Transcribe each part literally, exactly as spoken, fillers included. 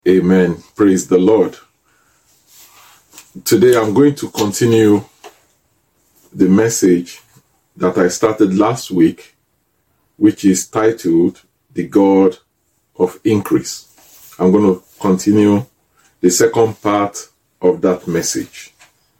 Amen. Praise the Lord. Today I'm going to continue the message that I started last week, which is titled The God of Increase. I'm going to continue the second part of that message.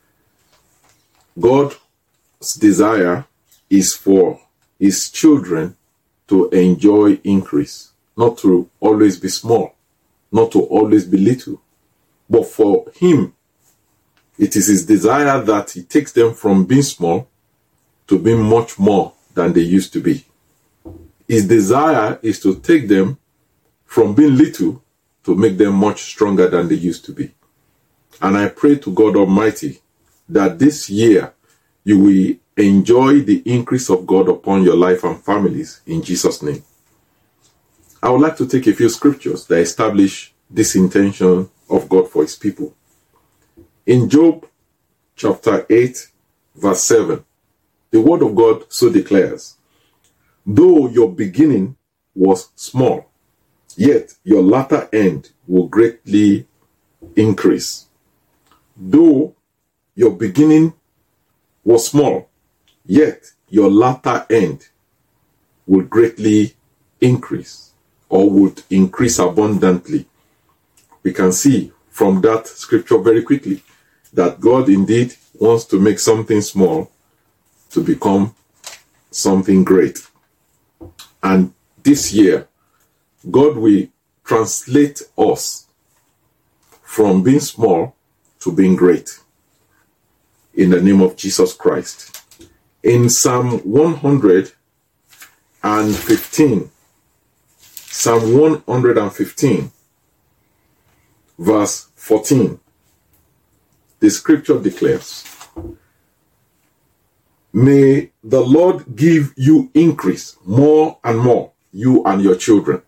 God's desire is for his children to enjoy increase, not to always be small, not to always be little. But for him, it is his desire that he takes them from being small to being much more than they used to be. His desire is to take them from being little to make them much stronger than they used to be. And I pray to God Almighty that this year you will enjoy the increase of God upon your life and families in Jesus' name. I would like to take a few scriptures that establish this intention of God for his people. In Job chapter eight, verse seven, the word of God so declares, "Though your beginning was small, yet your latter end will greatly increase." Though your beginning was small, yet your latter end will greatly increase, or would increase abundantly. We can see from that scripture very quickly that God indeed wants to make something small to become something great. And this year, God will translate us from being small to being great in the name of Jesus Christ. In Psalm one hundred fifteen, Psalm one hundred fifteen, verse fourteen, the scripture declares, "May the Lord give you increase more and more, you and your children.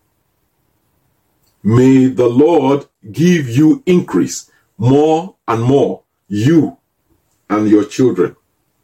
May the Lord give you increase more and more, you and your children."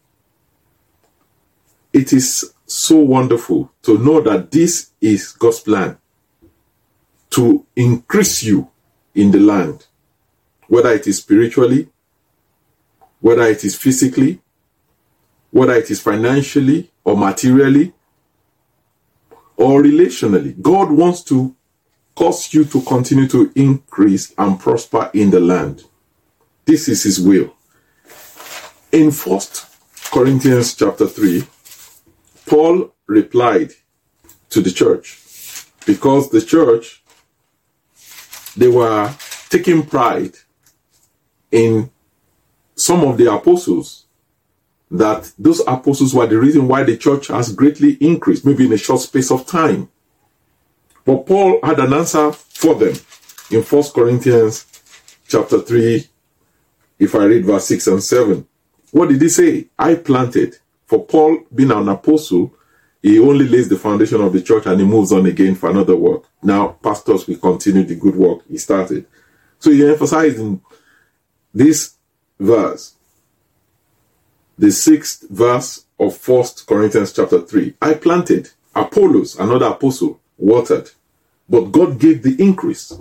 It is so wonderful to know that this is God's plan, to increase you in the land, whether it is spiritually, whether it is physically, whether it is financially or materially or relationally. God wants to cause you to continue to increase and prosper in the land. This is his will. In First Corinthians chapter three, Paul replied to the church because the church, they were taking pride in some of the apostles, that those apostles were the reason why the church has greatly increased, maybe in a short space of time. But Paul had an answer for them in First Corinthians chapter three, if I read verse six and seven. What did he say? "I planted." For Paul, being an apostle, he only lays the foundation of the church and he moves on again for another work. Now, pastors will continue the good work he started. So he emphasized in this verse, the sixth verse of First Corinthians chapter three. "I planted, Apollos," another apostle, "watered, but God gave the increase."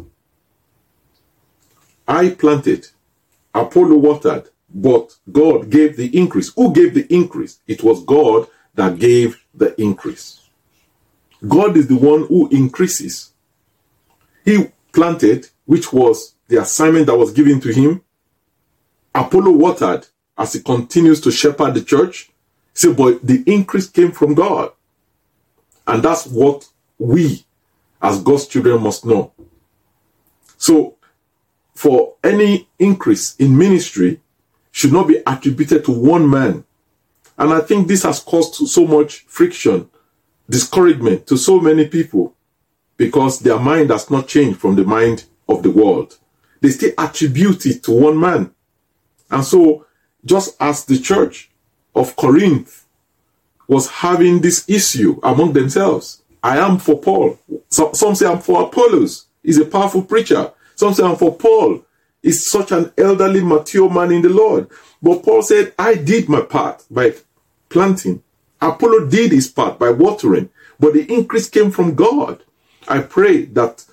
I planted, Apollo watered, but God gave the increase. Who gave the increase? It was God that gave the increase. God is the one who increases. He planted, which was the assignment that was given to him. Apollo watered as he continues to shepherd the church. See, but the increase came from God. And that's what we as God's children must know. So, for any increase in ministry should not be attributed to one man. And I think this has caused so much friction, discouragement to so many people because their mind has not changed from the mind of the world. They still attribute it to one man. And so, just as the church of Corinth was having this issue among themselves, I am for Paul. So, some say I'm for Apollos. He's a powerful preacher. Some say I'm for Paul. He's such an elderly, mature man in the Lord. But Paul said, I did my part by planting. Apollo did his part by watering. But the increase came from God. I pray that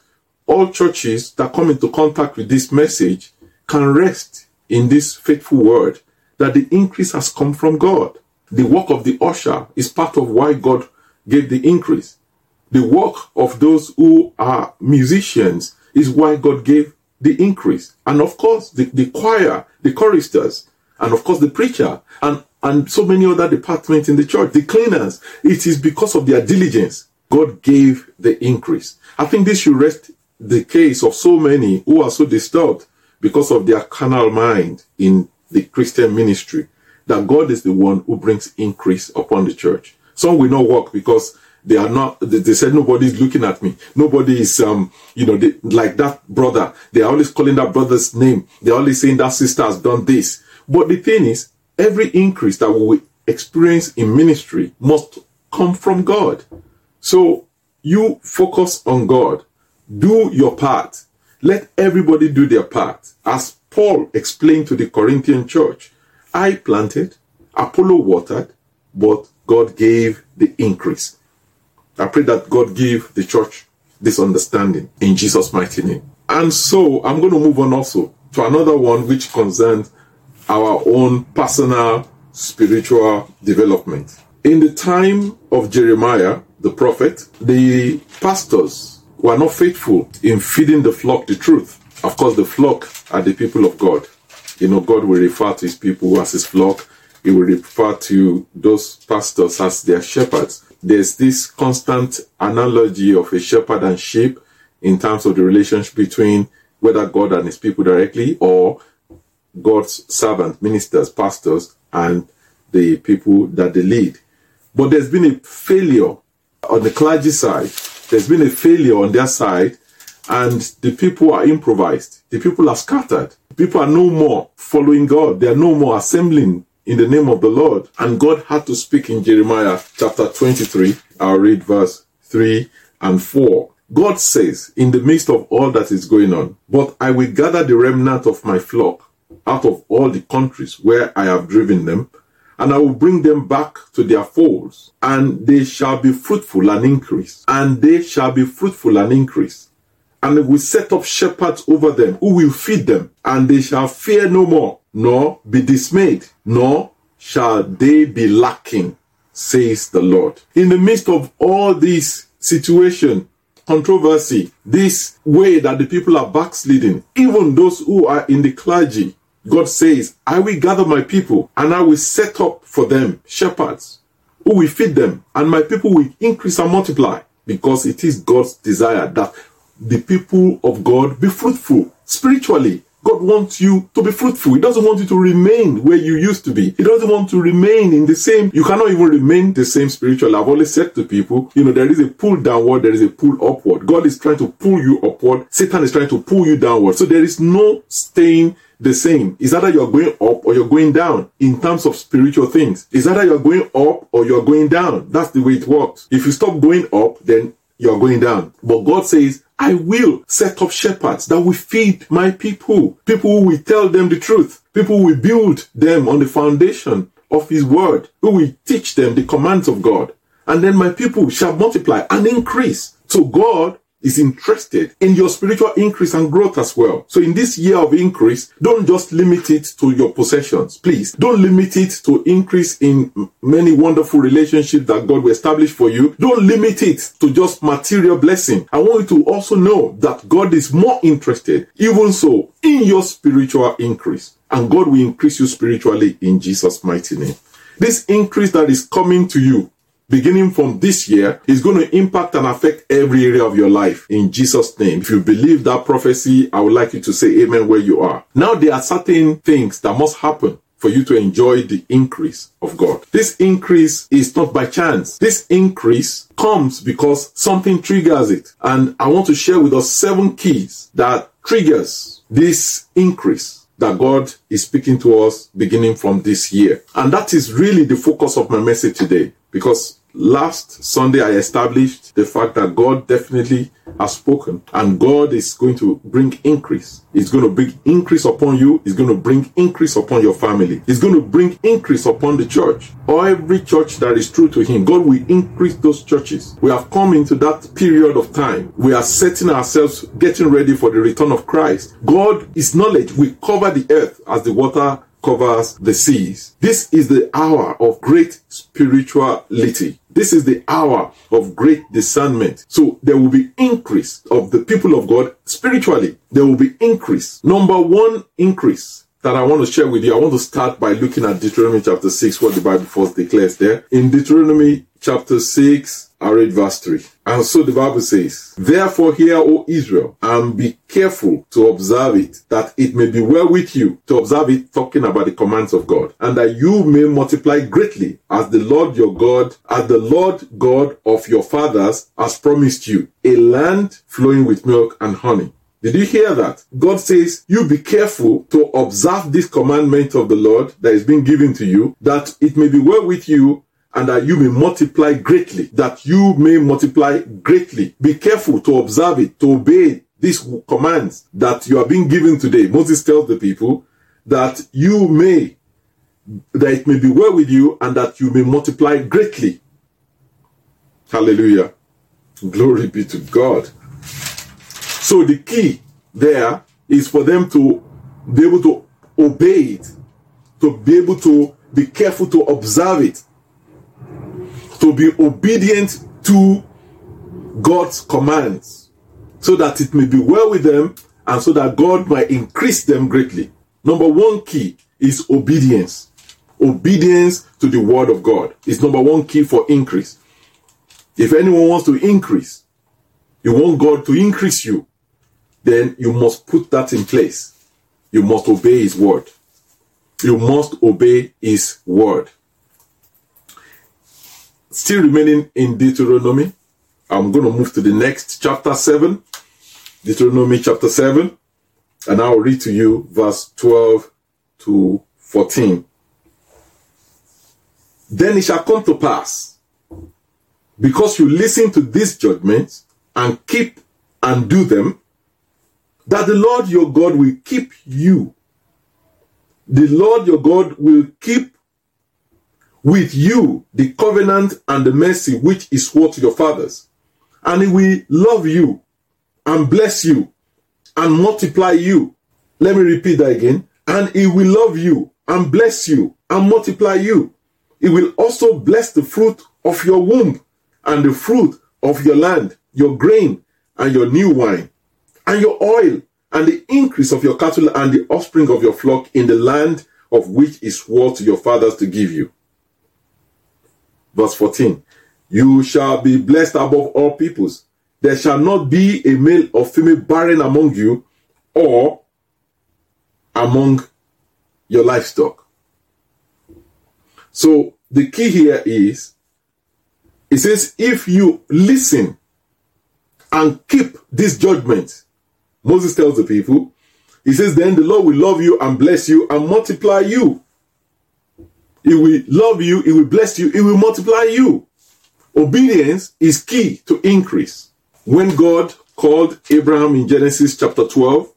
all churches that come into contact with this message can rest in this faithful word that the increase has come from God. The work of the usher is part of why God gave the increase. The work of those who are musicians is why God gave the increase. And of course, the, the choir, the choristers, and of course the preacher, and, and so many other departments in the church, the cleaners. It is because of their diligence God gave the increase. I think this should rest the case of so many who are so disturbed because of their carnal mind in the Christian ministry, that God is the one who brings increase upon the church. Some will not work because they are not, they, they said nobody is looking at me. Nobody is, um, you know, they, like that brother. They are always calling that brother's name. They're always saying that sister has done this. But the thing is, every increase that we will experience in ministry must come from God. So you focus on God. Do your part. Let everybody do their part. As Paul explained to the Corinthian church, I planted, Apollo watered, but God gave the increase. I pray that God give the church this understanding in Jesus' mighty name. And so I'm going to move on also to another one which concerns our own personal spiritual development. In the time of Jeremiah, the prophet, the pastors were not faithful in feeding the flock the truth. Of course, the flock are the people of God. You know, God will refer to his people as his flock. He will refer to those pastors as their shepherds. There's this constant analogy of a shepherd and sheep in terms of the relationship between whether God and his people directly, or God's servant, ministers, pastors, and the people that they lead. But there's been a failure on the clergy side. There's been a failure on their side, and the people are improvised. The people are scattered. People are no more following God. They are no more assembling in the name of the Lord. And God had to speak in Jeremiah chapter twenty-three. I'll read verse three and four. God says, in the midst of all that is going on, but I will gather the remnant of my flock out of all the countries where I have driven them, and I will bring them back to their folds, and they shall be fruitful and increase, and they shall be fruitful and increase. And I will set up shepherds over them who will feed them, and they shall fear no more, nor be dismayed, nor shall they be lacking, says the Lord. In the midst of all this situation, controversy, this way that the people are backsliding, even those who are in the clergy, God says, I will gather my people and I will set up for them shepherds who will feed them, and my people will increase and multiply, because it is God's desire that the people of God be fruitful spiritually. God wants you to be fruitful. He doesn't want you to remain where you used to be. He doesn't want to remain in the same. You cannot even remain the same spiritually. I've always said to people, you know, there is a pull downward, there is a pull upward. God is trying to pull you upward. Satan is trying to pull you downward. So there is no staying the same. It's either you're going up or you're going down in terms of spiritual things. It's either you're going up or you're going down. That's the way it works. If you stop going up, then you're going down. But God says, I will set up shepherds that will feed my people. People who will tell them the truth. People who will build them on the foundation of his word. Who will teach them the commands of God. And then my people shall multiply and increase. So God is interested in your spiritual increase and growth as well. So in this year of increase, don't just limit it to your possessions. Please, don't limit it to increase in many wonderful relationships that God will establish for you. Don't limit it to just material blessing. I want you to also know that God is more interested, even so, in your spiritual increase. And God will increase you spiritually in Jesus' mighty name. This increase that is coming to you, beginning from this year, is going to impact and affect every area of your life in Jesus' name. If you believe that prophecy, I would like you to say amen where you are. Now, there are certain things that must happen for you to enjoy the increase of God. This increase is not by chance. This increase comes because something triggers it. And I want to share with us seven keys that triggers this increase that God is speaking to us beginning from this year. And that is really the focus of my message today. Because last Sunday I established the fact that God definitely has spoken, and God is going to bring increase. He's going to bring increase upon you. He's going to bring increase upon your family. He's going to bring increase upon the church, or every church that is true to him. God will increase those churches. We have come into that period of time. We are setting ourselves, getting ready for the return of Christ. God is knowledge. We cover the earth as the water covers the seas. This is the hour of great spirituality. This is the hour of great discernment. So there will be increase of the people of God spiritually. There will be increase. Number one increase that I want to share with you. I want to start by looking at Deuteronomy chapter six, what the Bible first declares there. In Deuteronomy chapter six, I read verse three. And so the Bible says, therefore hear, O Israel, and be careful to observe it, that it may be well with you, to observe it, talking about the commands of God, and that you may multiply greatly, as the Lord your God, as the Lord God of your fathers has promised you, a land flowing with milk and honey. Did you hear that? God says, you be careful to observe this commandment of the Lord that is being given to you, that it may be well with you, and that you may multiply greatly, that you may multiply greatly. Be careful to observe it, to obey these commands that you are being given today. Moses tells the people that you may, that it may be well with you, and that you may multiply greatly. Hallelujah. Glory be to God. So the key there is for them to be able to obey it, to be able to be careful to observe it, to be obedient to God's commands, so that it may be well with them, and so that God might increase them greatly. Number one key is obedience. Obedience to the word of God is number one key for increase. If anyone wants to increase, you want God to increase you, then you must put that in place. You must obey his word. You must obey his word. Still remaining in Deuteronomy, I'm going to move to the next chapter seven, Deuteronomy chapter seven, and I'll read to you verse twelve to fourteen. Then it shall come to pass, because you listen to these judgments and keep and do them, that the Lord your God will keep you. The Lord your God will keep with you the covenant and the mercy which is swore to your fathers. And he will love you and bless you and multiply you. Let me repeat that again. And he will love you and bless you and multiply you. He will also bless the fruit of your womb and the fruit of your land, your grain and your new wine, and your oil, and the increase of your cattle and the offspring of your flock in the land of which he swore to your fathers to give you. Verse fourteen, you shall be blessed above all peoples. There shall not be a male or female barren among you or among your livestock. So the key here is, it says, if you listen and keep this judgment, Moses tells the people, he says, then the Lord will love you and bless you and multiply you. He will love you, he will bless you, he will multiply you. Obedience is key to increase. When God called Abraham in Genesis chapter twelve,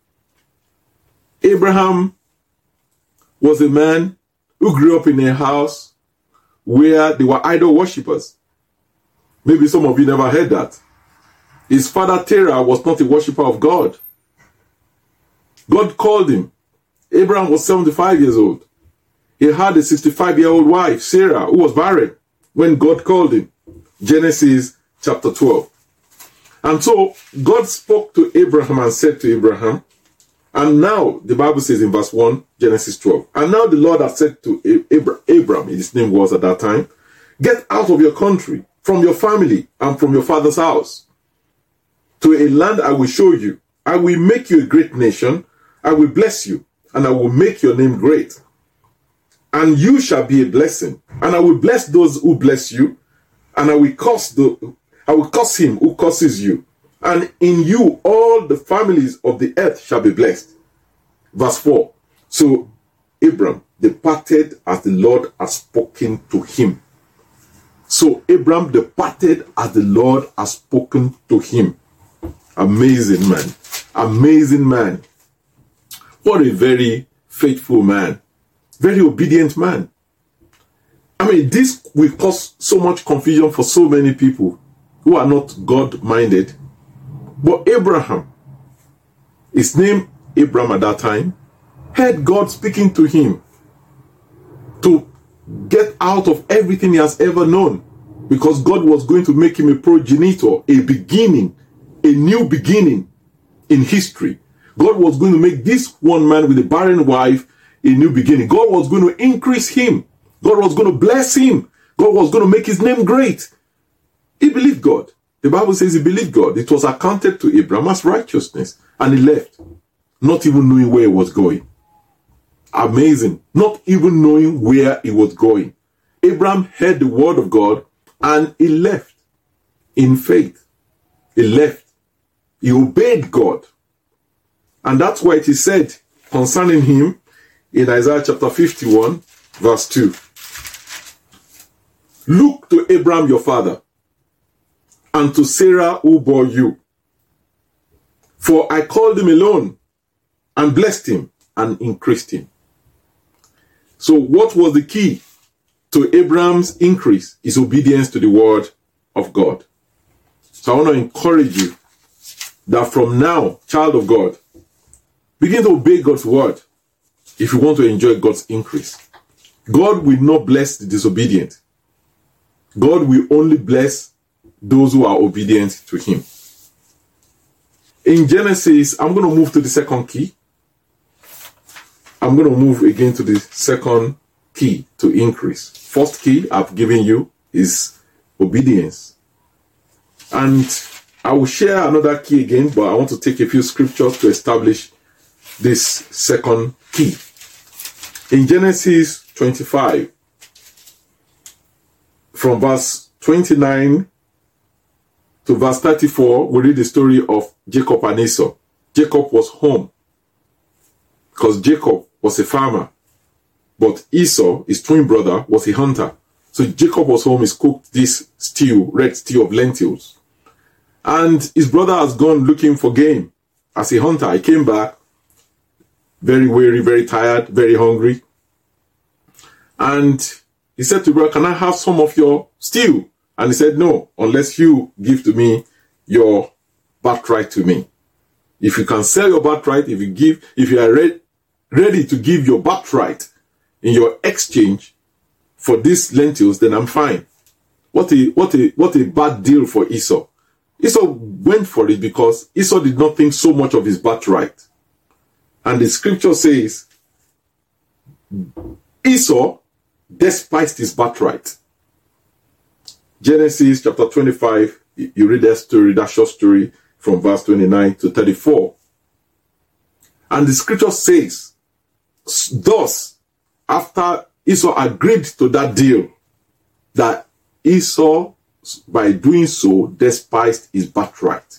Abraham was a man who grew up in a house where they were idol worshippers. Maybe some of you never heard that. His father Terah was not a worshipper of God. God called him. Abraham was seventy-five years old. He had a sixty-five-year-old wife, Sarah, who was barren when God called him. Genesis chapter twelve. And so God spoke to Abraham and said to Abraham, and now the Bible says in verse one, Genesis twelve, and now the Lord had said to Abraham, his name was at that time, get out of your country, from your family, and from your father's house, to a land I will show you. I will make you a great nation. I will bless you, and I will make your name great. And you shall be a blessing. And I will bless those who bless you, and I will curse the I will curse him who curses you. And in you all the families of the earth shall be blessed. Verse four. So Abram departed as the Lord had spoken to him. So Abraham departed as the Lord has spoken to him. Amazing man. Amazing man. What a very faithful man. Very obedient man. I mean, this will cause so much confusion for so many people who are not God-minded. But Abraham, his name Abraham at that time, heard God speaking to him to get out of everything he has ever known, because God was going to make him a progenitor, a beginning, a new beginning in history. God was going to make this one man with a barren wife a new beginning. God was going to increase him. God was going to bless him. God was going to make his name great. He believed God. The Bible says he believed God. It was accounted to Abraham as righteousness. And he left, not even knowing where he was going. Amazing. Not even knowing where he was going. Abraham heard the word of God and he left in faith. He left. He obeyed God. And that's why it is said concerning him in Isaiah chapter fifty-one, verse two. Look to Abraham your father, and to Sarah who bore you. For I called him alone, and blessed him, and increased him. So what was the key to Abraham's increase? His obedience to the word of God. So I want to encourage you that from now, child of God, begin to obey God's word if you want to enjoy God's increase. God will not bless the disobedient. God will only bless those who are obedient to him. In Genesis, I'm going to move to the second key. I'm going to move again to the second key to increase. First key I've given you is obedience. And I will share another key again, but I want to take a few scriptures to establish this second key. In Genesis twenty-five, from verse twenty-nine to verse thirty-four, we read the story of Jacob and Esau. Jacob was home because Jacob was a farmer, but Esau, his twin brother, was a hunter. So Jacob was home, he's cooked this stew, red stew of lentils. And his brother has gone looking for game as a hunter. He came back very weary, very tired, very hungry. And he said to brother, can I have some of your stew? And he said, no, unless you give to me your birthright to me. If you can sell your birthright, if you give, if you are re- ready to give your birthright in your exchange for these lentils, then I'm fine. What a, what a, what a bad deal for Esau. Esau went for it because Esau did not think so much of his birthright. And the scripture says, Esau despised his birthright. Genesis chapter twenty-five, you read that story, that short story from verse twenty-nine to thirty-four. And the scripture says, thus, after Esau agreed to that deal, that Esau, by doing so, despised his birthright.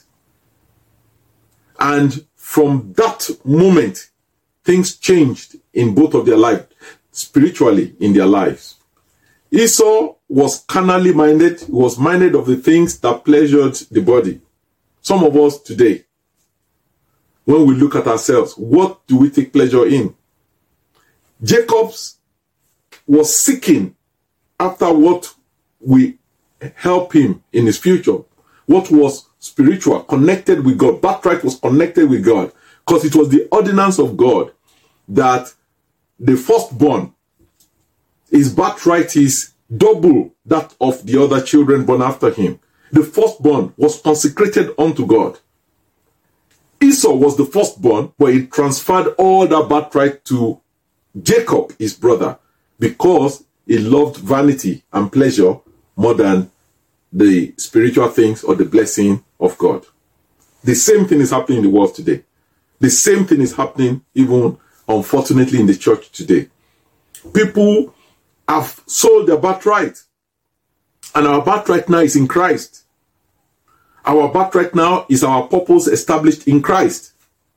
And from that moment, things changed in both of their lives, spiritually in their lives. Esau was carnally minded, he was minded of the things that pleasured the body. Some of us today, when we look at ourselves, what do we take pleasure in? Jacob was seeking after what will help him in his future, what was spiritual, connected with God. Birthright was connected with God, because it was the ordinance of God that the firstborn, his birthright is double that of the other children born after him. The firstborn was consecrated unto God. Esau was the firstborn, but he transferred all that birthright to Jacob, his brother, because he loved vanity and pleasure more than the spiritual things or the blessing of God. The same thing is happening in the world today. The same thing is happening even, unfortunately, in the church today. People have sold their birthright, and our birthright now is in Christ. Our birthright now is our purpose established in Christ.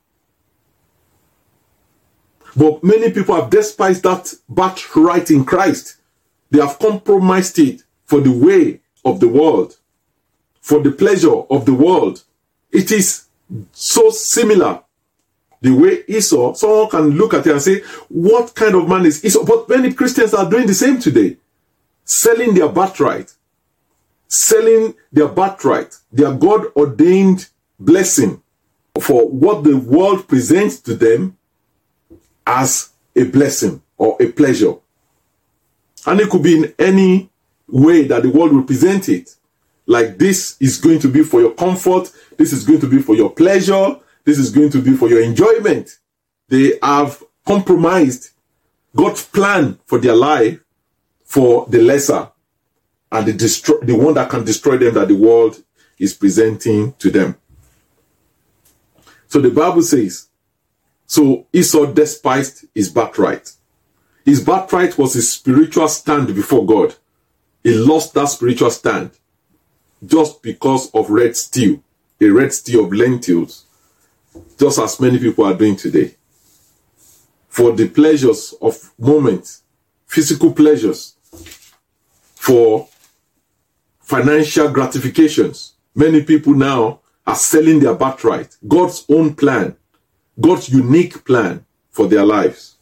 But many people have despised that birthright in Christ. They have compromised it for the way of the world, for the pleasure of the world. It is so similar. The way Esau, someone can look at it and say, what kind of man is Esau? But many Christians are doing the same today. Selling their birthright. Selling their birthright, their God-ordained blessing for what the world presents to them as a blessing or a pleasure. And it could be in any way that the world will present it. Like, this is going to be for your comfort. This is going to be for your pleasure. This is going to be for your enjoyment. They have compromised God's plan for their life for the lesser and the, destroy, the one that can destroy them that the world is presenting to them. So the Bible says, so Esau despised his birthright. His birthright was his spiritual stand before God. He lost that spiritual stand just because of red stew, a red stew of lentils, just as many people are doing today. For the pleasures of moments, physical pleasures, for financial gratifications, many people now are selling their birthright, God's own plan, God's unique plan for their lives.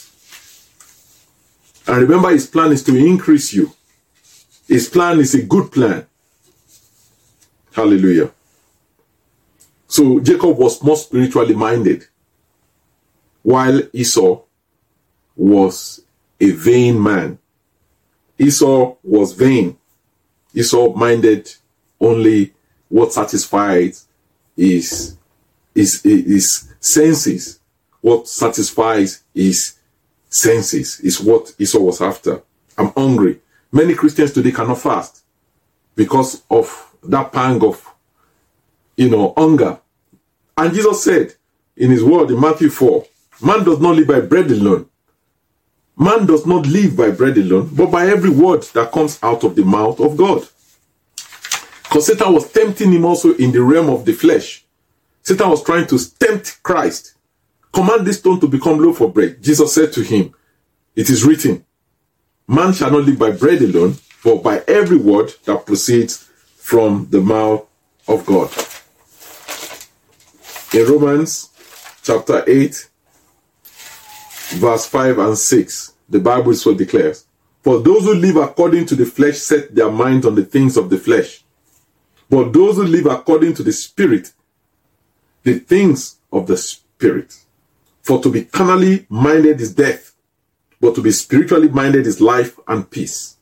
And remember, his plan is to increase you. His plan is a good plan. Hallelujah. So Jacob was more spiritually minded, while Esau was a vain man. Esau was vain. Esau minded only what satisfies his, his, his senses. What satisfies his senses is what Esau was after. I'm hungry. Many Christians today cannot fast because of that pang of, you know, hunger. And Jesus said in his word in Matthew four, man does not live by bread alone. Man does not live by bread alone, but by every word that comes out of the mouth of God. Because Satan was tempting him also in the realm of the flesh. Satan was trying to tempt Christ. Command this stone to become loaf of bread. Jesus said to him, it is written, man shall not live by bread alone, but by every word that proceeds from the mouth of God. In Romans chapter eight, verse five and six, the Bible so declares, for those who live according to the flesh set their minds on the things of the flesh. But those who live according to the Spirit, the things of the Spirit. For to be carnally minded is death, but to be spiritually minded is life and peace.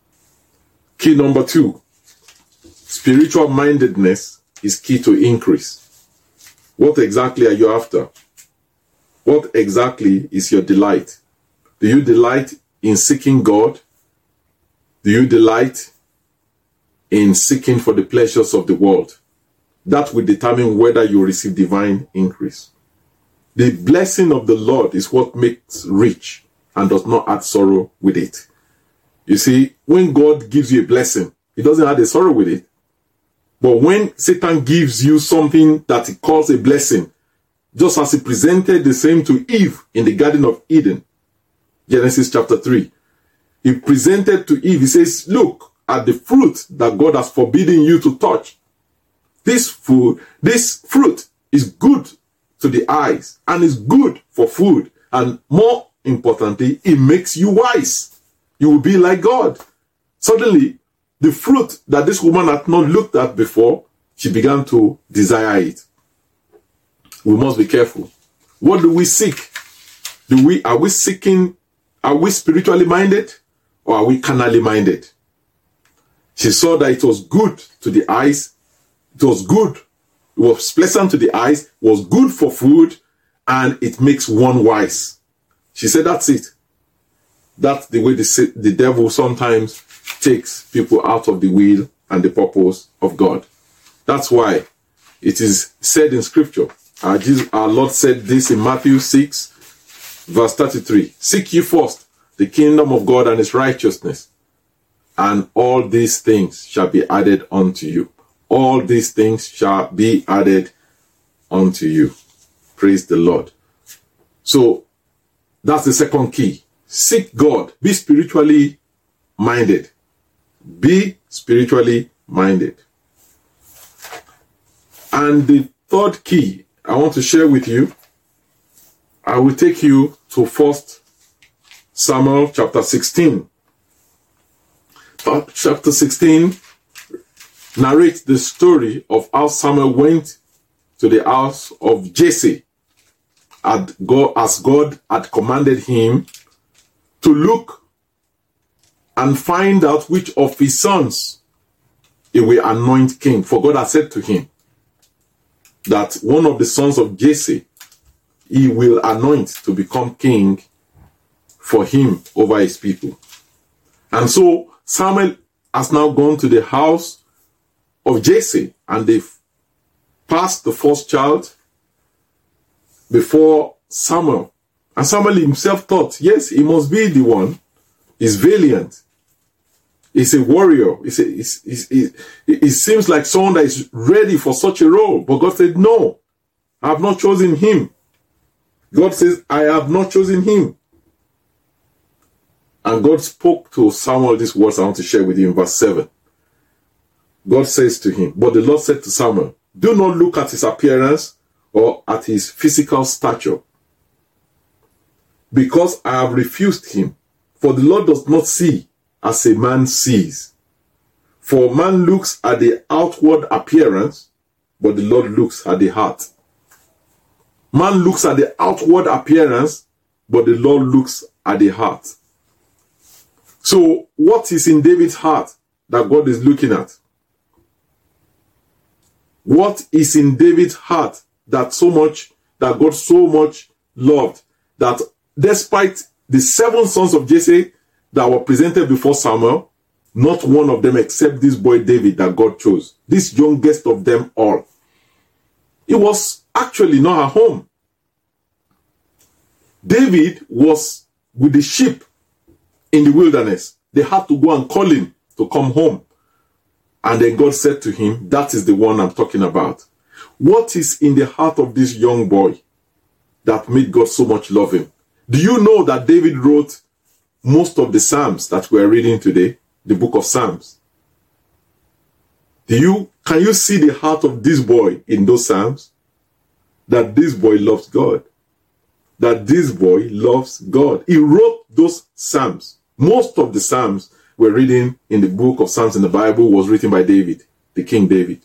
Key number two, spiritual mindedness is key to increase. What exactly are you after? What exactly is your delight? Do you delight in seeking God? Do you delight in seeking for the pleasures of the world? That will determine whether you receive divine increase. The blessing of the Lord is what makes rich and does not add sorrow with it. You see, when God gives you a blessing, he doesn't add a sorrow with it. But when Satan gives you something that he calls a blessing, just as he presented the same to Eve in the Garden of Eden, Genesis chapter three, he presented to Eve, he says, look at the fruit that God has forbidden you to touch. This food, this fruit is good to the eyes and is good for food. And more importantly, it makes you wise. You will be like God. Suddenly, the fruit that this woman had not looked at before, she began to desire it. We must be careful. What do we seek? Do we, are we seeking, are we spiritually minded or are we carnally minded? She saw that it was good to the eyes. It was good. It was pleasant to the eyes. It was good for food. And it makes one wise. She said, that's it. That's the way the, the devil sometimes takes people out of the will and the purpose of God. That's why it is said in scripture. Our, Jesus, our Lord said this in Matthew six, verse thirty-three. Seek ye first the kingdom of God and his righteousness, and all these things shall be added unto you. All these things shall be added unto you. Praise the Lord. So that's the second key. Seek God. Be spiritually minded. Be spiritually minded. And the third key I want to share with you, I will take you to First Samuel chapter sixteen. Chapter sixteen narrates the story of how Samuel went to the house of Jesse as God had commanded him to look and find out which of his sons he will anoint king. For God had said to him that one of the sons of Jesse he will anoint to become king for him over his people. And so Samuel has now gone to the house of Jesse, and they've passed the first child before Samuel. And Samuel himself thought, yes, he must be the one. He's valiant. He's a warrior. He's a, he's, he's, he, he seems like someone that is ready for such a role. But God said, no, I have not chosen him. God says, I have not chosen him. And God spoke to Samuel these words I want to share with you in verse seven. God says to him, but the Lord said to Samuel, do not look at his appearance or at his physical stature, because I have refused him. For the Lord does not see as a man sees. For man looks at the outward appearance, but the Lord looks at the heart. Man looks at the outward appearance, but the Lord looks at the heart. So, what is in David's heart that God is looking at? What is in David's heart that so much, that God so much loved, that despite the seven sons of Jesse that were presented before Samuel, not one of them except this boy David that God chose, this youngest of them all, he was actually not at home. David was with the sheep in the wilderness. They had to go and call him to come home. And then God said to him, that is the one I'm talking about. What is in the heart of this young boy that made God so much love him? Do you know that David wrote most of the Psalms that we're reading today? The book of Psalms. Do you, can you see the heart of this boy in those Psalms? That this boy loves God. That this boy loves God. He wrote those Psalms. Most of the Psalms we're reading in the book of Psalms in the Bible was written by David, the King David.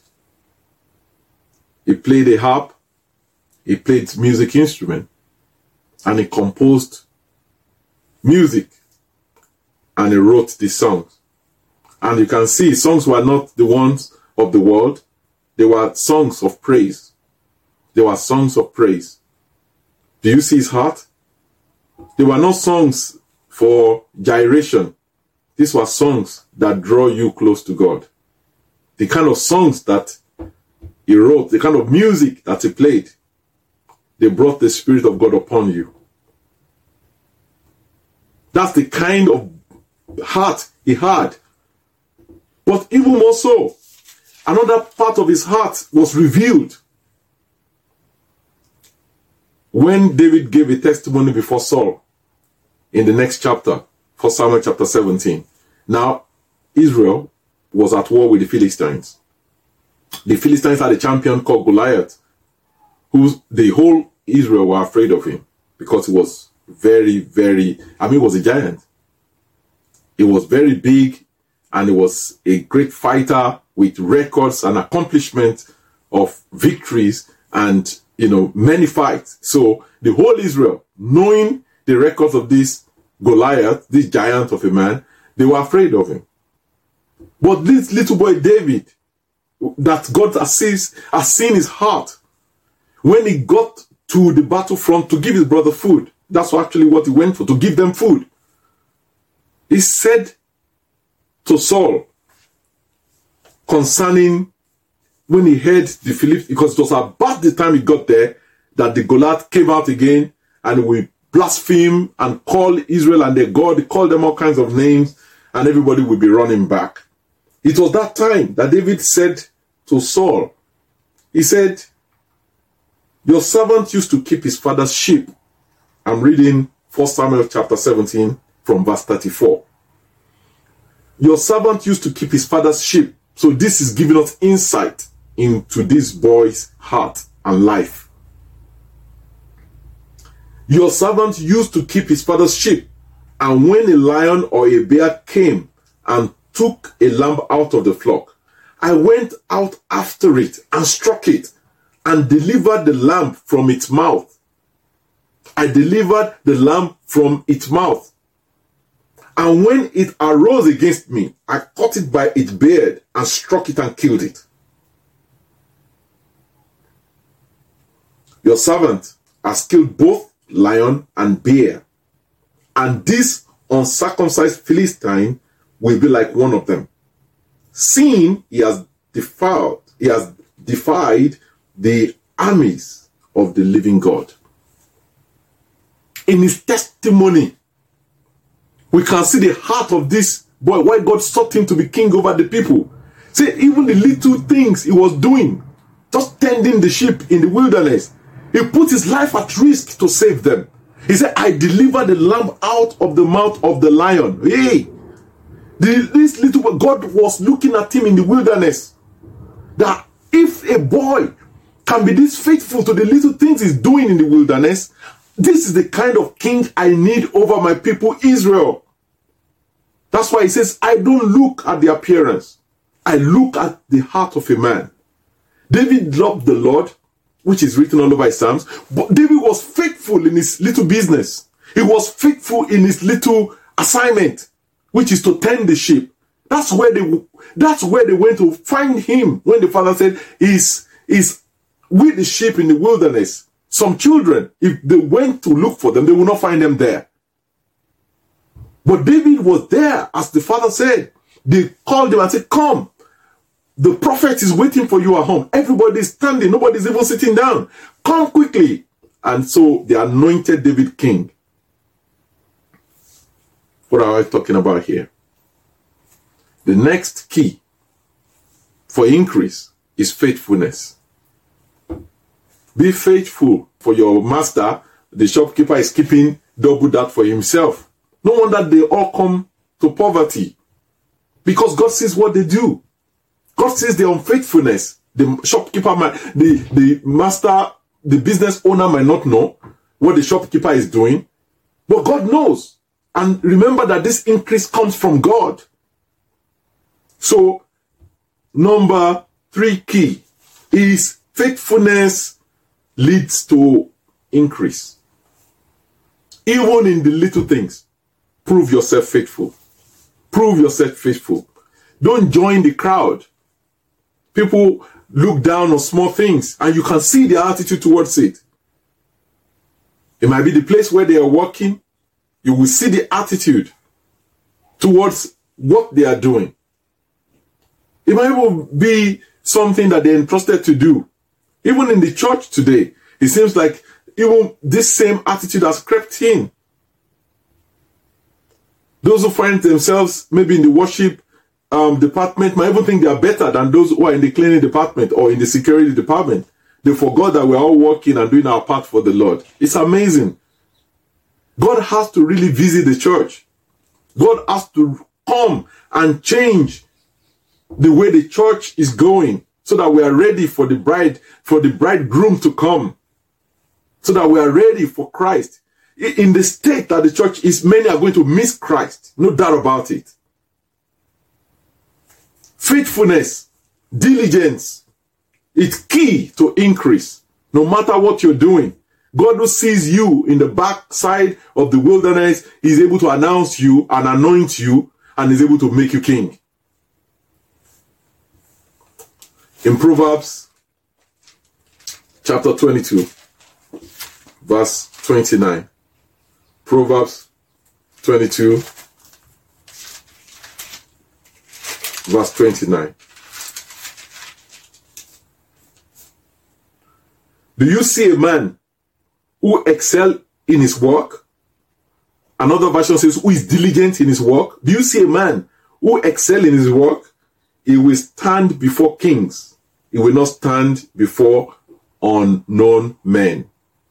He played a harp, he played music instrument, and he composed music, and he wrote the songs. And you can see songs were not the ones of the world. They were songs of praise. They were songs of praise. Do you see his heart? They were not songs for gyration. These were songs that draw you close to God. The kind of songs that he wrote, the kind of music that he played, they brought the Spirit of God upon you. That's the kind of heart he had. But even more so, another part of his heart was revealed when David gave a testimony before Saul in the next chapter, First Samuel chapter seventeen. Now, Israel was at war with the Philistines. The Philistines had a champion called Goliath, who the whole Israel were afraid of him because he was very, very, I mean, he was a giant. He was very big, and he was a great fighter with records and accomplishments of victories and, you know, many fights. So the whole Israel, knowing the records of this Goliath, this giant of a man, they were afraid of him. But this little boy David, that God has seen, has seen his heart, when he got to the battlefront to give his brother food, that's actually what he went for, to give them food. He said to Saul concerning when he heard the Philistines, because it was about the time he got there that the Goliath came out again and we blaspheme and call Israel and their God, they call them all kinds of names, and everybody will be running back. It was that time that David said to Saul, he said, your servant used to keep his father's sheep. I'm reading First Samuel chapter seventeen from verse thirty-four. Your servant used to keep his father's sheep. So this is giving us insight into this boy's heart and life. Your servant used to keep his father's sheep, and when a lion or a bear came and took a lamb out of the flock, I went out after it and struck it and delivered the lamb from its mouth. I delivered the lamb from its mouth. And when it arose against me, I caught it by its beard and struck it and killed it. Your servant has killed both lion and bear, and this uncircumcised Philistine will be like one of them, seeing he has defiled, he has defied the armies of the living God. In his testimony, we can see the heart of this boy, why God sought him to be king over the people. See, even the little things he was doing, just tending the sheep in the wilderness, he put his life at risk to save them. He said, I delivered the lamb out of the mouth of the lion. Hey, the, this little boy, God was looking at him in the wilderness. That if a boy can be this faithful to the little things he's doing in the wilderness, this is the kind of king I need over my people Israel. That's why he says, I don't look at the appearance. I look at the heart of a man. David loved the Lord, which is written all over his Psalms, but David was faithful in his little business. He was faithful in his little assignment, which is to tend the sheep. That's where they, that's where they went to find him when the father said, he's, he's with the sheep in the wilderness. Some children, if they went to look for them, they will not find them there. But David was there, as the father said. They called him and said, come. The prophet is waiting for you at home. Everybody is standing. Nobody's even sitting down. Come quickly. And so they anointed David king. What are I talking about here? The next key for increase is faithfulness. Be faithful for your master. The shopkeeper is keeping double that for himself. No wonder they all come to poverty. Because God sees what they do. God sees the unfaithfulness. The shopkeeper, might, the, the master, the business owner might not know what the shopkeeper is doing. But God knows. And remember that this increase comes from God. So, number three key is faithfulness leads to increase. Even in the little things, prove yourself faithful. Prove yourself faithful. Don't join the crowd. People look down on small things and you can see their attitude towards it. It might be the place where they are working. You will see the attitude towards what they are doing. It might even be something that they're entrusted to do. Even in the church today, it seems like even this same attitude has crept in. Those who find themselves maybe in the worship um, department might even think they are better than those who are in the cleaning department or in the security department. They forgot that we're all working and doing our part for the Lord. It's amazing. God has to really visit the church. God has to come and change the way the church is going so that we are ready for the bride, for the bridegroom to come. So that we are ready for Christ. In the state that the church is, many are going to miss Christ. No doubt about it. Faithfulness, diligence, it's key to increase. No matter what you're doing. God who sees you in the backside of the wilderness is able to announce you and anoint you and is able to make you king. In Proverbs chapter twenty-two, verse twenty-nine. Proverbs twenty-two, verse twenty-nine. Do you see a man who excels in his work? Another version says, who is diligent in his work? Do you see a man who excels in his work? He will stand before kings. He will not stand before unknown men.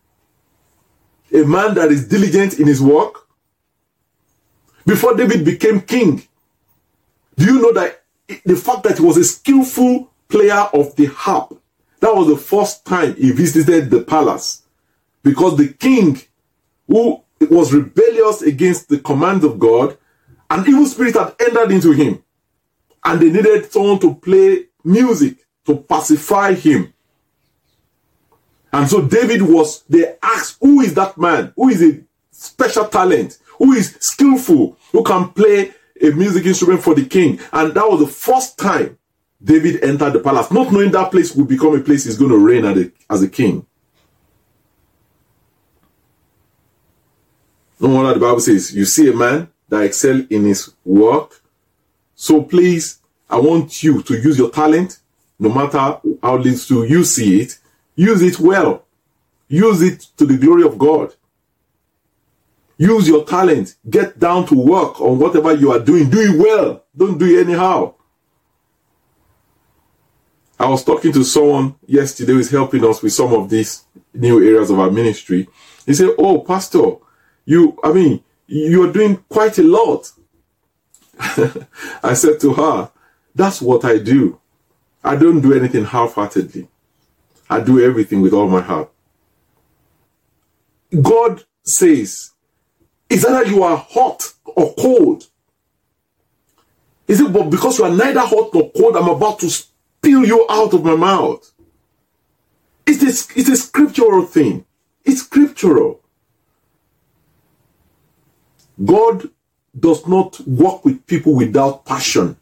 A man that is diligent in his work. Before David became king, Do you know that the fact that he was a skillful player of the harp, that was the first time he visited the palace, because the king, who was rebellious against the commands of God, an evil spirit had entered into him, and they needed someone to play music to pacify him. And so David was, they asked, who is that man? Who is a special talent? Who is skillful? Who can play a music instrument for the king? And that was the first time David entered the palace, not knowing that place would become a place he's going to reign as a, as a king. No wonder the Bible says, you see a man that excels in his work. So please, I want you to use your talent, no matter how little you see it, use it well. Use it to the glory of God. Use your talent. Get down to work on whatever you are doing. Do it well. Don't do it anyhow. I was talking to someone yesterday who is helping us with some of these new areas of our ministry. He said, oh, Pastor, you, I mean, you're doing quite a lot. I said to her, that's what I do. I don't do anything half-heartedly. I do everything with all my heart. God says, it's either you are hot or cold. He said, but because you are neither hot nor cold, I'm about to spew you out of my mouth. It's a, it's a scriptural thing. It's scriptural. God does not work with people without passion.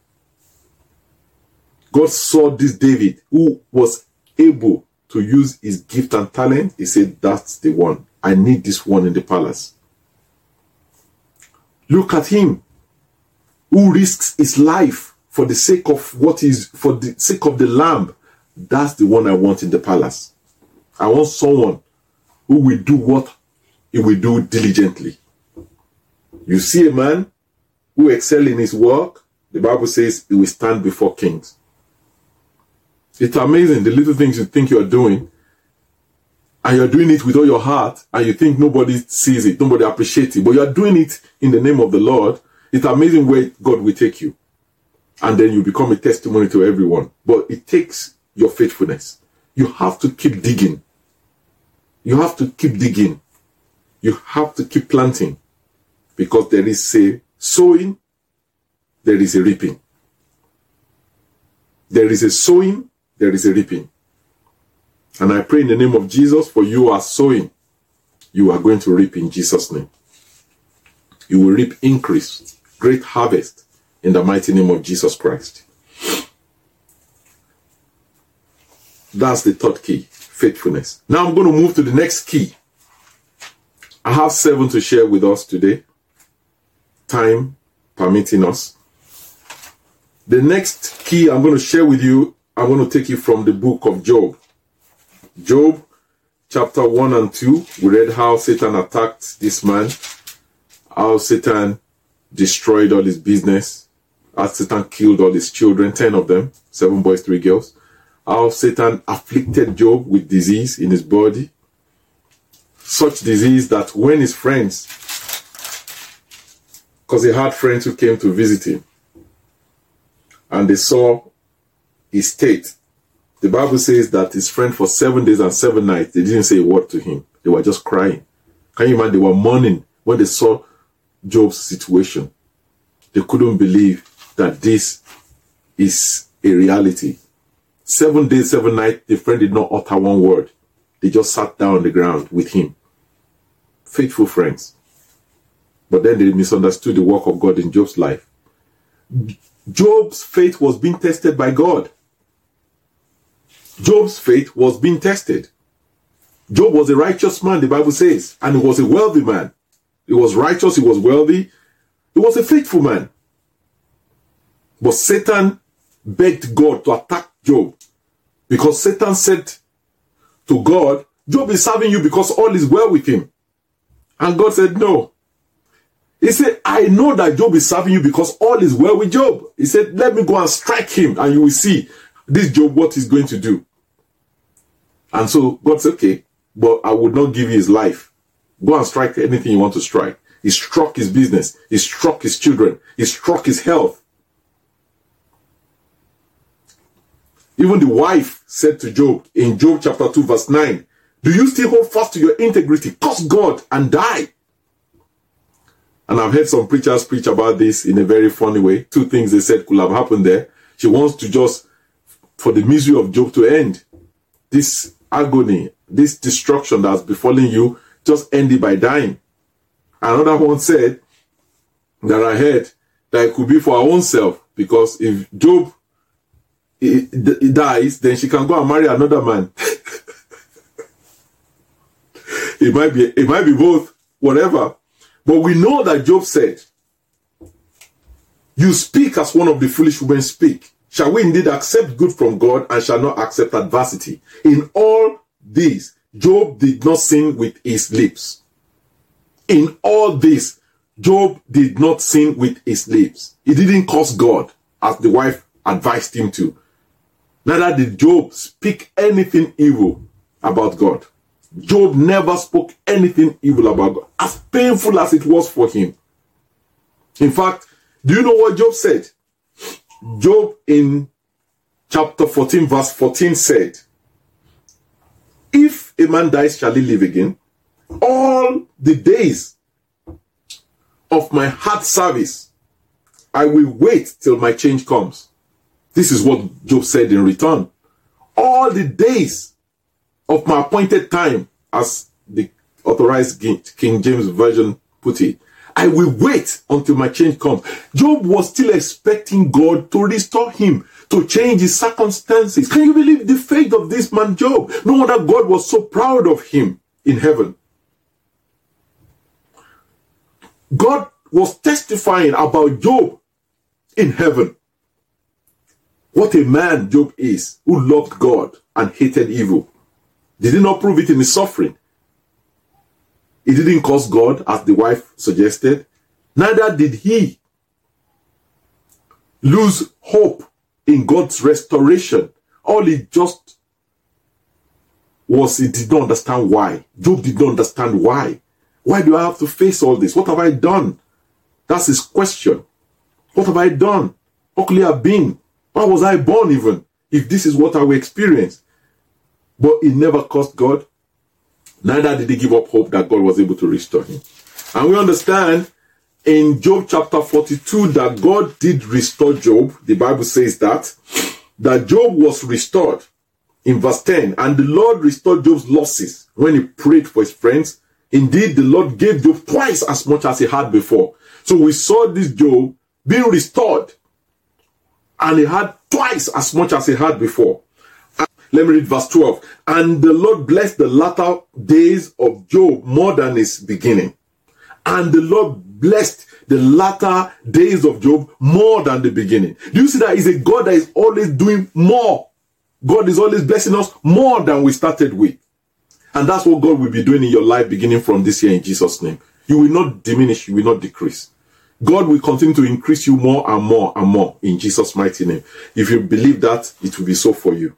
God saw this David who was able to use his gift and talent. He said, that's the one. I need this one in the palace. Look at him who risks his life for the sake of what is, for the sake of the lamb. That's the one I want in the palace. I want someone who will do what he will do diligently. You see a man who excels in his work, the Bible says he will stand before kings. It's amazing the little things you think you're doing, and you're doing it with all your heart, and you think nobody sees it, nobody appreciates it, but you're doing it in the name of the Lord. It's amazing where God will take you. And then you become a testimony to everyone. But it takes your faithfulness. You have to keep digging. You have to keep digging. You have to keep planting. Because there is a sowing, there is a reaping. There is a sowing, there is a reaping. And I pray in the name of Jesus, for you are sowing, you are going to reap in Jesus' name. You will reap increase, great harvest in the mighty name of Jesus Christ. That's the third key, faithfulness. Now I'm going to move to the next key. I have seven to share with us today, time permitting us. The next key I'm going to share with you, I'm going to take you from the book of Job. Job chapter one and two, we read how Satan attacked this man, how Satan destroyed all his business, how Satan killed all his children, ten of them, seven boys, three girls, how Satan afflicted Job with disease in his body, such disease that when his friends, because he had friends who came to visit him, and they saw his state, the Bible says that his friend for seven days and seven nights, they didn't say a word to him. They were just crying. Can you imagine? They were mourning when they saw Job's situation. They couldn't believe that this is a reality. Seven days, seven nights, the friend did not utter one word. They just sat down on the ground with him. Faithful friends. But then they misunderstood the work of God in Job's life. Job's faith was being tested by God. Job's faith was being tested. Job was a righteous man, the Bible says, and he was a wealthy man. He was righteous, he was wealthy, he was a faithful man. But Satan begged God to attack Job, because Satan said to God, Job is serving you because all is well with him. And God said, no. He said, I know that Job is serving you because all is well with Job. He said, let me go and strike him, and you will see this Job what he's going to do. And so God said, okay, but I would not give you his life. Go and strike anything you want to strike. He struck his business. He struck his children. He struck his health. Even the wife said to Job in Job chapter two verse nine, do you still hold fast to your integrity? Curse God and die. And I've heard some preachers preach about this in a very funny way. Two things they said could have happened there. She wants to just, for the misery of Job to end, this agony, this destruction that's befalling you, just end it by dying. Another one said that I heard that it could be for her own self, because if Job he, he dies, then she can go and marry another man. It might be, it might be both, whatever. But we know that Job said, you speak as one of the foolish women speak. Shall we indeed accept good from God and shall not accept adversity? In all this, Job did not sin with his lips. In all this, Job did not sin with his lips. He didn't curse God as the wife advised him to. Neither did Job speak anything evil about God. Job never spoke anything evil about God, as painful as it was for him. In fact, do you know what Job said? Job in chapter fourteen verse fourteen said, if a man dies, shall he live again? All the days of my hard service, I will wait till my change comes. This is what Job said in return. All the days of my appointed time, as the authorized King James Version put it, I will wait until my change comes. Job was still expecting God to restore him, to change his circumstances. Can you believe the faith of this man Job? No wonder God was so proud of him in heaven. God was testifying about Job in heaven. What a man Job is, who loved God and hated evil. Did he not prove it in his suffering? He didn't curse God, as the wife suggested. Neither did he lose hope in God's restoration. All he just was, he did not understand why. Job did not understand why. Why do I have to face all this? What have I done? That's his question. What have I done? How could I have been? Why was I born even, if this is what I will experience? But he never cursed God. Neither did he give up hope that God was able to restore him. And we understand in Job chapter forty-two that God did restore Job. The Bible says that, that Job was restored in verse ten. And the Lord restored Job's losses when he prayed for his friends. Indeed, the Lord gave Job twice as much as he had before. So we saw this Job being restored. And he had twice as much as he had before. Let me read verse twelve. And the Lord blessed the latter days of Job more than his beginning. And the Lord blessed the latter days of Job more than the beginning. Do you see that? He's a God that is always doing more. God is always blessing us more than we started with. And that's what God will be doing in your life beginning from this year in Jesus' name. You will not diminish, you will not decrease. God will continue to increase you more and more and more in Jesus' mighty name. If you believe that, it will be so for you.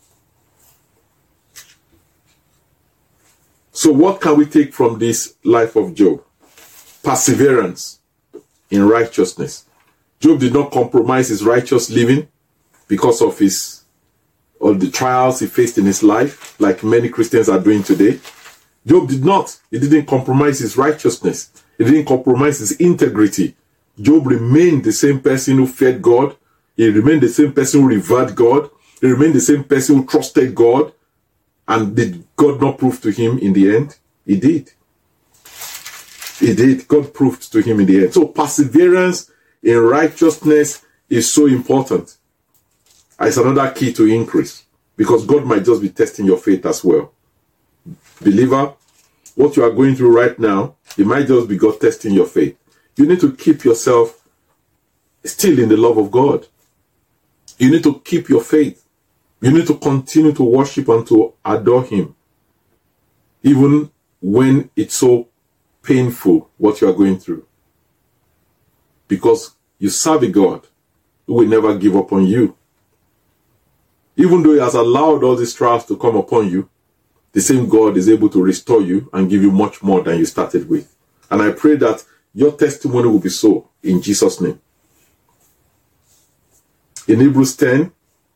So what can we take from this life of Job? Perseverance in righteousness. Job did not compromise his righteous living because of his or the trials he faced in his life, like many Christians are doing today. Job did not. He didn't compromise his righteousness. He didn't compromise his integrity. Job remained the same person who feared God. He remained the same person who revered God. He remained the same person who trusted God. And did God not prove to him in the end? He did. He did. God proved to him in the end. So perseverance in righteousness is so important. It's another key to increase, because God might just be testing your faith as well. Believer, what you are going through right now, it might just be God testing your faith. You need to keep yourself still in the love of God. You need to keep your faith. You need to continue to worship and to adore him, even when it's so painful what you are going through. Because you serve a God who will never give up on you. Even though he has allowed all these trials to come upon you, the same God is able to restore you and give you much more than you started with. And I pray that your testimony will be so in Jesus' name. In Hebrews ten,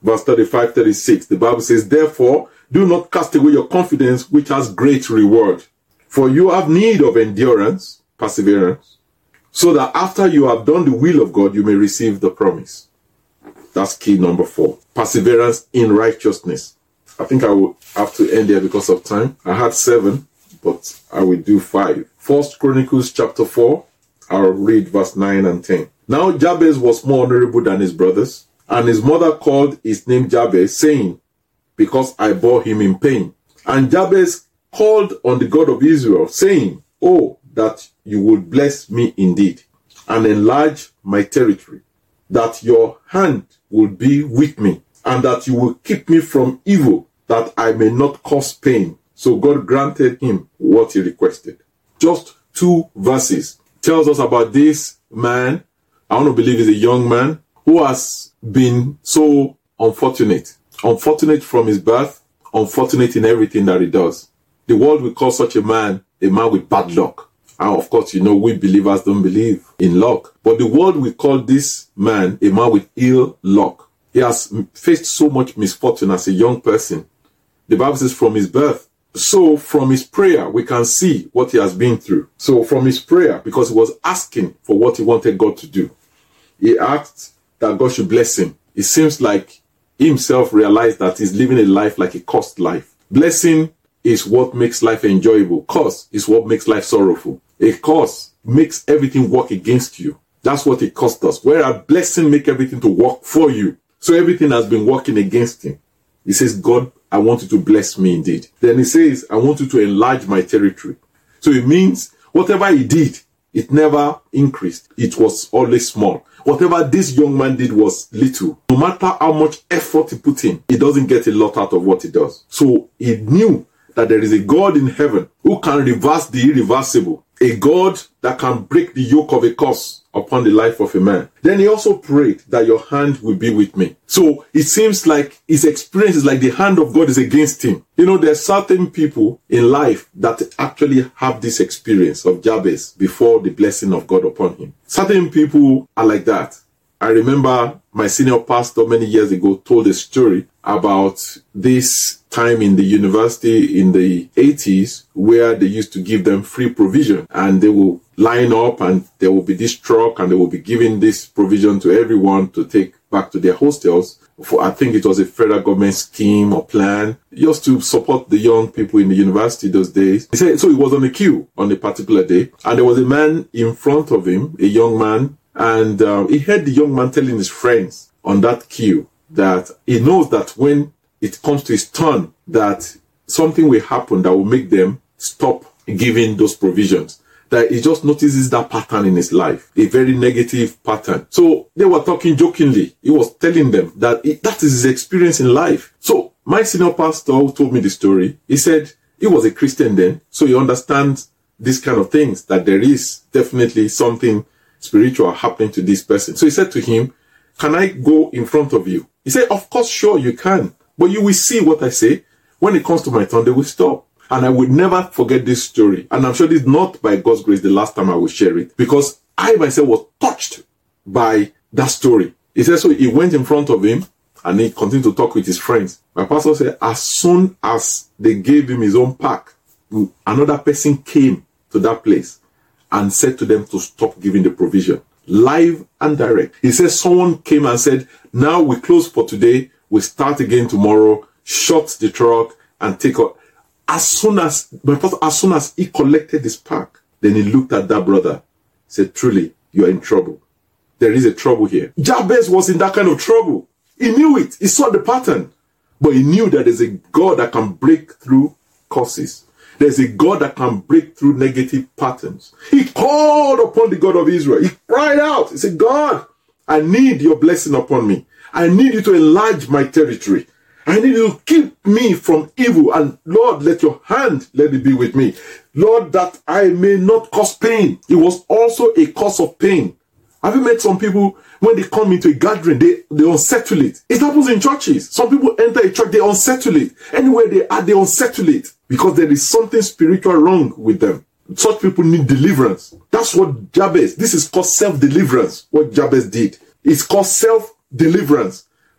verse thirty-five, thirty-six, the Bible says, therefore, do not cast away your confidence, which has great reward. For you have need of endurance, perseverance, so that after you have done the will of God, you may receive the promise. That's key number four. Perseverance in righteousness. I think I will have to end there because of time. I had seven, but I will do five. First Chronicles chapter four, I'll read verse nine and ten. Now Jabez was more honorable than his brothers, and his mother called his name Jabez, saying, because I bore him in pain. And Jabez called on the God of Israel, saying, oh, that you would bless me indeed, and enlarge my territory, that your hand will be with me, and that you will keep me from evil, that I may not cause pain. So God granted him what he requested. Just two verses tells us about this man. I want to believe he's a young man who has been so unfortunate. Unfortunate from his birth, unfortunate in everything that he does. The world will call such a man a man with bad luck. And of course, you know, we believers don't believe in luck. But the world will call this man a man with ill luck. He has faced so much misfortune as a young person. The Bible says from his birth. So from his prayer, we can see what he has been through. So from his prayer, because he was asking for what he wanted God to do, he asked that God should bless him. It seems like he himself realized that he's living a life like a cursed life. Blessing is what makes life enjoyable. Curse is what makes life sorrowful. A curse makes everything work against you. That's what it cost us. Whereas blessing makes everything to work for you. So everything has been working against him. He says, God, I want you to bless me indeed. Then he says, I want you to enlarge my territory. So it means whatever he did, it never increased. It was always small. Whatever this young man did was little. No matter how much effort he put in, he doesn't get a lot out of what he does. So he knew that there is a God in heaven who can reverse the irreversible. A God that can break the yoke of a curse upon the life of a man. Then he also prayed that your hand will be with me. So it seems like his experience is like the hand of God is against him. You know, there are certain people in life that actually have this experience of Jabez before the blessing of God upon him. Certain people are like that. I remember my senior pastor many years ago told a story about this time in the university in the eighties where they used to give them free provision, and they will line up and there will be this truck and they will be giving this provision to everyone to take back to their hostels. For, I think it was a federal government scheme or plan just to support the young people in the university those days. He said, so he was on a queue on a particular day, and there was a man in front of him, a young man, and uh, he heard the young man telling his friends on that queue that he knows that when it comes to his turn, that something will happen that will make them stop giving those provisions. That he just notices that pattern in his life, a very negative pattern. So they were talking jokingly. He was telling them that it, that is his experience in life. So my senior pastor who told me the story, he said he was a Christian then, so he understands these kind of things, that there is definitely something spiritual happening to this person. So he said to him, can I go in front of you? He said, of course, sure, you can. But you will see what I say. When it comes to my turn, they will stop. And I would never forget this story. And I'm sure this is not by God's grace the last time I will share it, because I myself was touched by that story. He said, so he went in front of him and he continued to talk with his friends. My pastor said, as soon as they gave him his own pack, another person came to that place and said to them to stop giving the provision. Live and direct. He says someone came and said, now we close for today. We start again tomorrow. Shut the truck and take out. As soon as, my pastor, as soon as he collected his pack, then he looked at that brother, said, truly, you are in trouble. There is a trouble here. Jabez was in that kind of trouble. He knew it. He saw the pattern. But he knew that there's a God that can break through curses. There's a God that can break through negative patterns. He called upon the God of Israel. He cried out. He said, God, I need your blessing upon me. I need you to enlarge my territory. I need you to keep me from evil. And Lord, let your hand, let it be with me. Lord, that I may not cause pain. It was also a cause of pain. Have you met some people, when they come into a gathering, they, they unsettle it? It happens in churches. Some people enter a church, they unsettle it. Anywhere they are, they unsettle it. Because there is something spiritual wrong with them. Such people need deliverance. That's what Jabez, this is called self-deliverance, what Jabez did. It's called self-deliverance.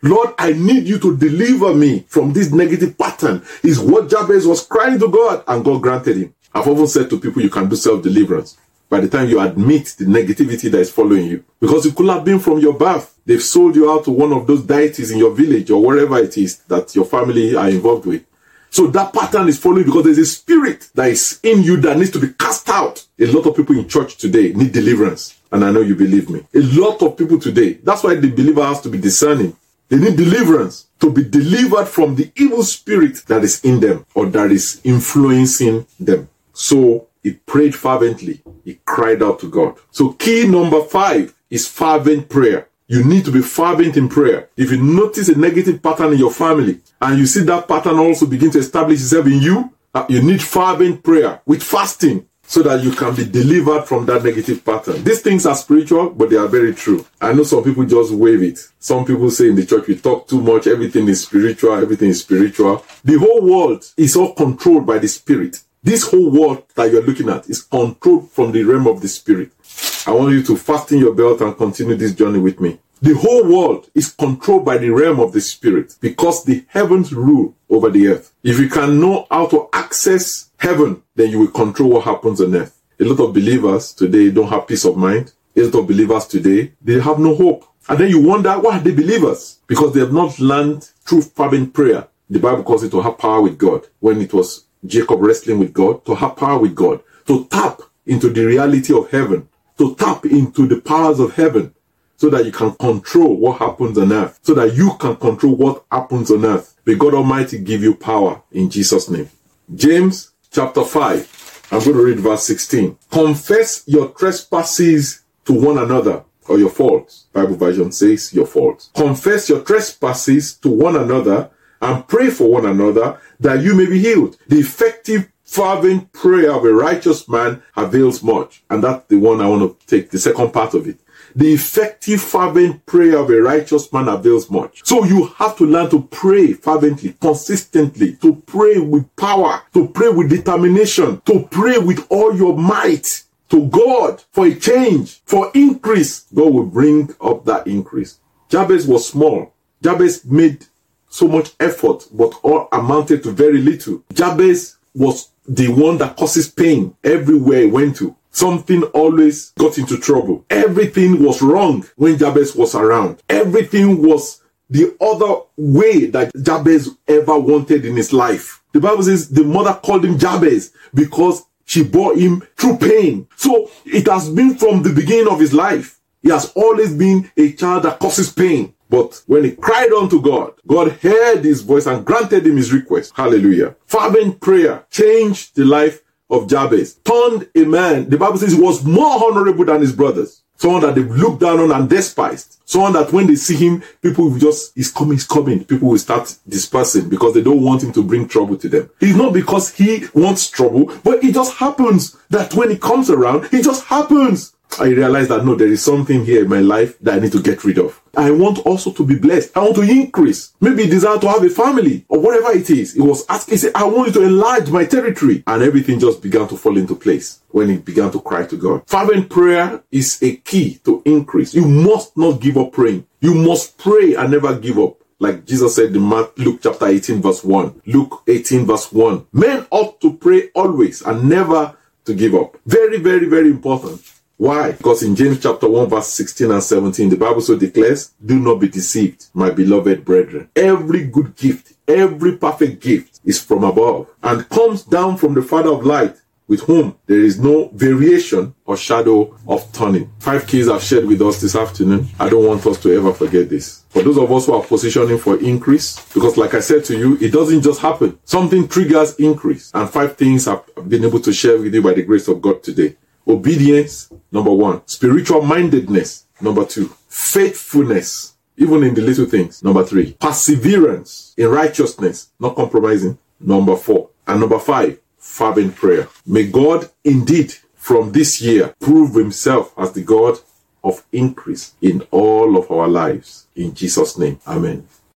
Lord, I need you to deliver me from this negative pattern, is what Jabez was crying to God, and God granted him. I've often said to people, you can do self-deliverance by the time you admit the negativity that is following you. Because it could have been from your birth. They've sold you out to one of those deities in your village or wherever it is that your family are involved with. So that pattern is following because there's a spirit that is in you that needs to be cast out. A lot of people in church today need deliverance. And I know you believe me. A lot of people today, that's why the believer has to be discerning. They need deliverance to be delivered from the evil spirit that is in them or that is influencing them. So he prayed fervently. He cried out to God. So key number five is fervent prayer. You need to be fervent in prayer. If you notice a negative pattern in your family and you see that pattern also begin to establish itself in you, uh, you need fervent prayer with fasting so that you can be delivered from that negative pattern. These things are spiritual, but they are very true. I know some people just wave it. Some people say in the church, we talk too much. Everything is spiritual. Everything is spiritual. The whole world is all controlled by the spirit. This whole world that you're looking at is controlled from the realm of the spirit. I want you to fasten your belt and continue this journey with me. The whole world is controlled by the realm of the spirit because the heavens rule over the earth. If you can know how to access heaven, then you will control what happens on earth. A lot of believers today don't have peace of mind. A lot of believers today, they have no hope. And then you wonder, why are they believers? Because they have not learned true fervent prayer. The Bible calls it to have power with God. When it was Jacob wrestling with God, to have power with God, to tap into the reality of heaven, to tap into the powers of heaven, so that you can control what happens on earth, so that you can control what happens on earth. May God Almighty give you power in Jesus' name. James chapter five, I'm going to read verse sixteen. Confess your trespasses to one another, or your faults. Bible version says your faults. Confess your trespasses to one another and pray for one another that you may be healed. The effective fervent prayer of a righteous man avails much. And that's the one I want to take, the second part of it. The effective fervent prayer of a righteous man avails much. So you have to learn to pray fervently, consistently, to pray with power, to pray with determination, to pray with all your might to God for a change, for increase. God will bring up that increase. Jabez was small. Jabez made so much effort, but all amounted to very little. Jabez was the one that causes pain everywhere he went to. Something always got into trouble. Everything was wrong when Jabez was around. Everything was the other way that Jabez ever wanted in his life. The Bible says the mother called him Jabez because she bore him through pain. So it has been from the beginning of his life. He has always been a child that causes pain. But when he cried unto God, God heard his voice and granted him his request. Hallelujah. Fervent prayer changed the life of Jabez. Turned a man, the Bible says he was more honorable than his brothers. Someone that they've looked down on and despised. Someone that when they see him, people will just, he's coming, he's coming. People will start dispersing because they don't want him to bring trouble to them. It's not because he wants trouble, but it just happens that when he comes around, it just happens. I realized that no, there is something here in my life that I need to get rid of. I want also to be blessed. I want to increase. Maybe desire to have a family or whatever it is. He was asking, he said, I want you to enlarge my territory. And everything just began to fall into place when he began to cry to God. Fervent prayer is a key to increase. You must not give up praying. You must pray and never give up. Like Jesus said in Luke chapter eighteen verse one. Luke eighteen verse one. Men ought to pray always and never to give up. Very, very, very important. Why? Because in James chapter one verse sixteen and seventeen, the Bible so declares, do not be deceived, my beloved brethren. Every good gift, every perfect gift is from above and comes down from the Father of light, with whom there is no variation or shadow of turning. Five keys I've shared with us this afternoon. I don't want us to ever forget this. For those of us who are positioning for increase, because like I said to you, it doesn't just happen. Something triggers increase. And five things I've been able to share with you by the grace of God today. Obedience, number one. Spiritual mindedness, number two. Faithfulness, even in the little things, number three. Perseverance in righteousness, not compromising, number four. And number five, fervent prayer. May God indeed from this year prove himself as the God of increase in all of our lives. In Jesus' name, amen.